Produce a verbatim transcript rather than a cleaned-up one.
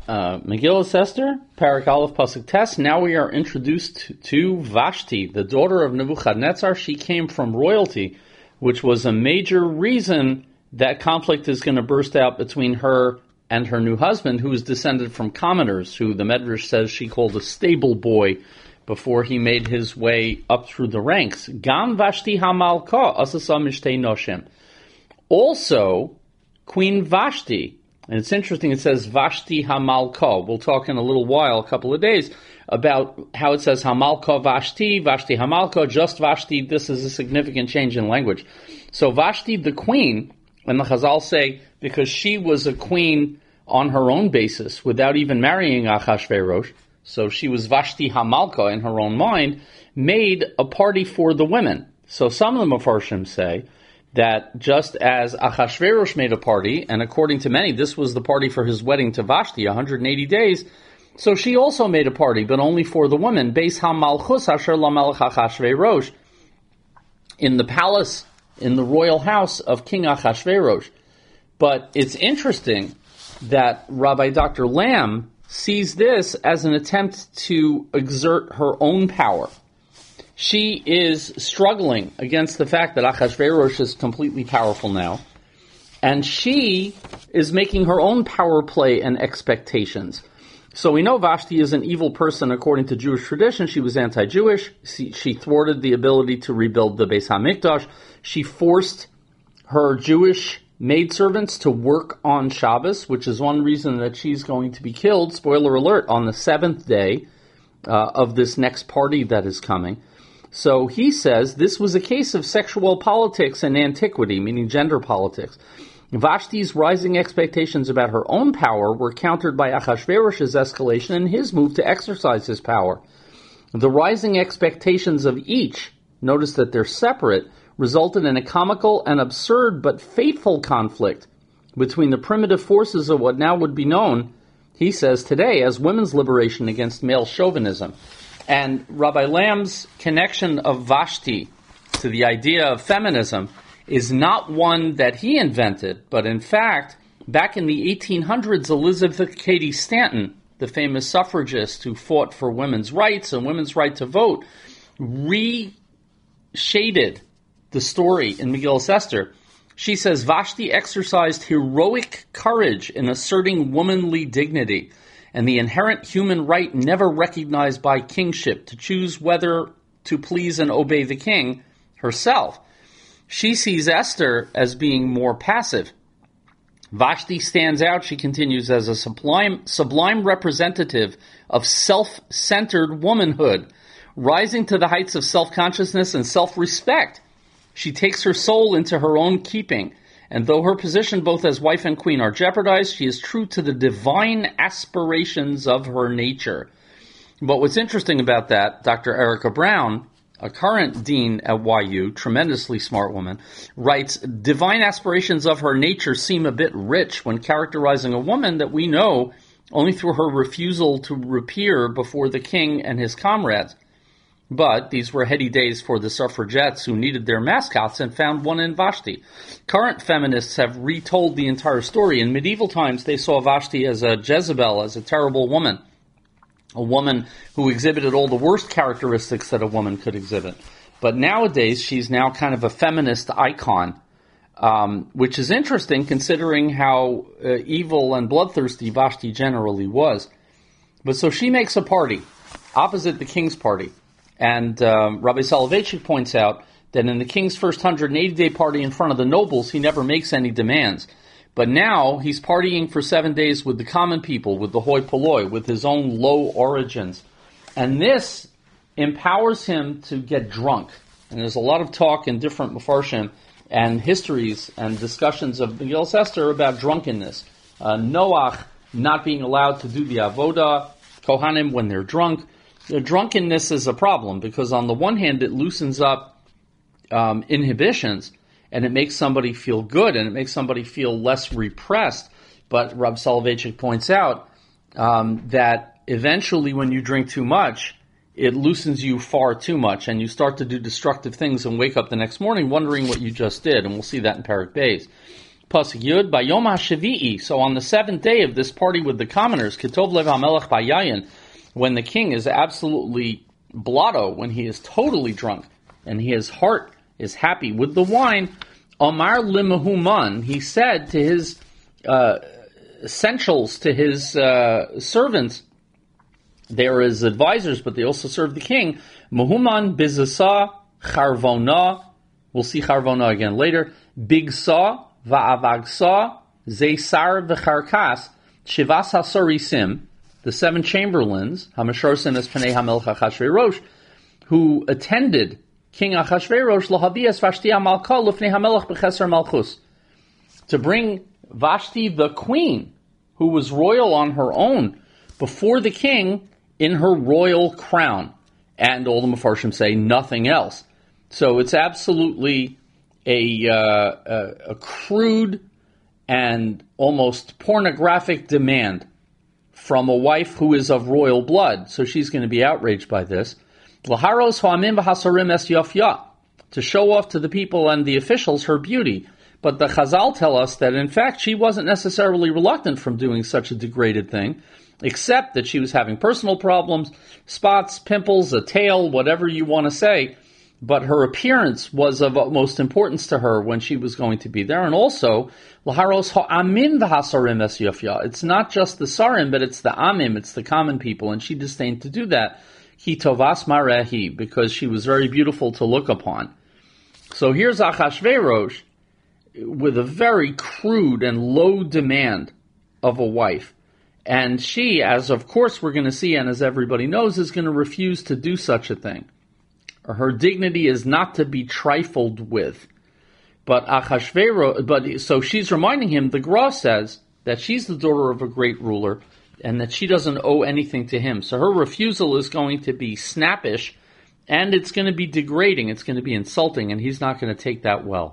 Uh, Megillah Esther, Parak Aleph Pasuk Tes. Now we are introduced to, to Vashti, the daughter of Nebuchadnezzar. She came from royalty, which was a major reason that conflict is going to burst out between her and her new husband, who is descended from commoners, who the Medrash says she called a stable boy before he made his way up through the ranks. Gam Vashti Hamalka Asasa Mishtei Noshim. Also, Queen Vashti. And it's interesting, it says Vashti Hamalka. We'll talk in a little while, a couple of days, about how it says Hamalka Vashti, Vashti Hamalka, just Vashti. This is a significant change in language. So Vashti, the queen, and the Chazal say, because she was a queen on her own basis, without even marrying Achashverosh, so she was Vashti Hamalka in her own mind, made a party for the women. So some of the Mefarshim say that just as Achashverosh made a party, and according to many, this was the party for his wedding to Vashti, one hundred eighty days, so she also made a party, but only for the women, Beis HaMalchus Asher LaMelech Achashverosh, in the palace, in the royal house of King Achashverosh. But it's interesting that Rabbi Doctor Lamb sees this as an attempt to exert her own power. She is struggling against the fact that Achashverosh is completely powerful now, and she is making her own power play and expectations. So we know Vashti is an evil person according to Jewish tradition. She was anti-Jewish. She, she thwarted the ability to rebuild the Beis HaMikdash. She forced her Jewish maidservants to work on Shabbos, which is one reason that she's going to be killed, spoiler alert, on the seventh day uh, of this next party that is coming. So he says this was a case of sexual politics in antiquity, meaning gender politics. Vashti's rising expectations about her own power were countered by Achashverosh's escalation and his move to exercise his power. The rising expectations of each, notice that they're separate, resulted in a comical and absurd but fateful conflict between the primitive forces of what now would be known, he says today, as women's liberation against male chauvinism. And Rabbi Lamb's connection of Vashti to the idea of feminism is not one that he invented, but in fact, back in the eighteen hundreds, Elizabeth Cady Stanton, the famous suffragist who fought for women's rights and women's right to vote, reshaded the story in Megillah Esther. She says Vashti exercised heroic courage in asserting womanly dignity and the inherent human right never recognized by kingship to choose whether to please and obey the king herself. She sees Esther as being more passive. Vashti stands out, she continues, as a sublime, sublime representative of self-centered womanhood, rising to the heights of self-consciousness and self-respect. She takes her soul into her own keeping, and though her position both as wife and queen are jeopardized, she is true to the divine aspirations of her nature. But what's interesting about that, Doctor Erica Brown, a current dean at Y U, tremendously smart woman, writes, divine aspirations of her nature seem a bit rich when characterizing a woman that we know only through her refusal to appear before the king and his comrades. But these were heady days for the suffragettes who needed their mascots and found one in Vashti. Current feminists have retold the entire story. In medieval times, they saw Vashti as a Jezebel, as a terrible woman, a woman who exhibited all the worst characteristics that a woman could exhibit. But nowadays, she's now kind of a feminist icon, um, which is interesting considering how uh, evil and bloodthirsty Vashti generally was. But so she makes a party opposite the king's party. And um, Rabbi Soloveitchik points out that in the king's first one hundred eighty day party in front of the nobles, he never makes any demands. But now he's partying for seven days with the common people, with the hoi polloi, with his own low origins. And this empowers him to get drunk. And there's a lot of talk in different Mefarshim and histories and discussions of Megillah Esther about drunkenness. Uh, Noach not being allowed to do the avodah, Kohanim when they're drunk. The drunkenness is a problem because on the one hand it loosens up um, inhibitions and it makes somebody feel good and it makes somebody feel less repressed. But Rab Soloveitchik points out um, that eventually when you drink too much, it loosens you far too much and you start to do destructive things and wake up the next morning wondering what you just did. And we'll see that in Parak Beis. Pasuk Yud, Bayom HaShavi'i, so on the seventh day of this party with the commoners, Ketov Lev HaMelech Bayayin, when the king is absolutely blotto, when he is totally drunk, and his heart is happy with the wine, Omar Limahuman, he said to his uh, essentials, to his uh, servants, they are his advisors, but they also serve the king, Mahuman Bizasa Charvona, we'll see Charvona again later, Bigsa, Va'avagsa, Zeisar v'charkas, Shivas HaSarisim, the seven chamberlains, Hamashorsin es Panei HaMelech Achashverosh, who attended King Achashverosh Lahavias Vashti HaMalka Lufnei HaMelech B'cheser Malchus, to bring Vashti the queen, who was royal on her own, before the king in her royal crown. And all the Mefarshim say nothing else. So it's absolutely A, uh, a, a crude and almost pornographic demand from a wife who is of royal blood. So she's going to be outraged by this. Laharos ha'amim v'hasarim es yafya, to show off to the people and the officials her beauty. But the Chazal tell us that in fact she wasn't necessarily reluctant from doing such a degraded thing, except that she was having personal problems, spots, pimples, a tail, whatever you want to say. But her appearance was of utmost importance to her when she was going to be there. And also, Laharos ha'amim v'hasarim es yafya. It's not just the sarim, but it's the amim, it's the common people. And she disdained to do that. Ki tovas marehi, because she was very beautiful to look upon. So here's Achashverosh with a very crude and low demand of a wife. And she, as of course we're going to see, and as everybody knows, is going to refuse to do such a thing. Her dignity is not to be trifled with. But Achashverosh, but so she's reminding him, the Gra says that she's the daughter of a great ruler and that she doesn't owe anything to him. So her refusal is going to be snappish and it's going to be degrading, it's going to be insulting, and he's not going to take that well.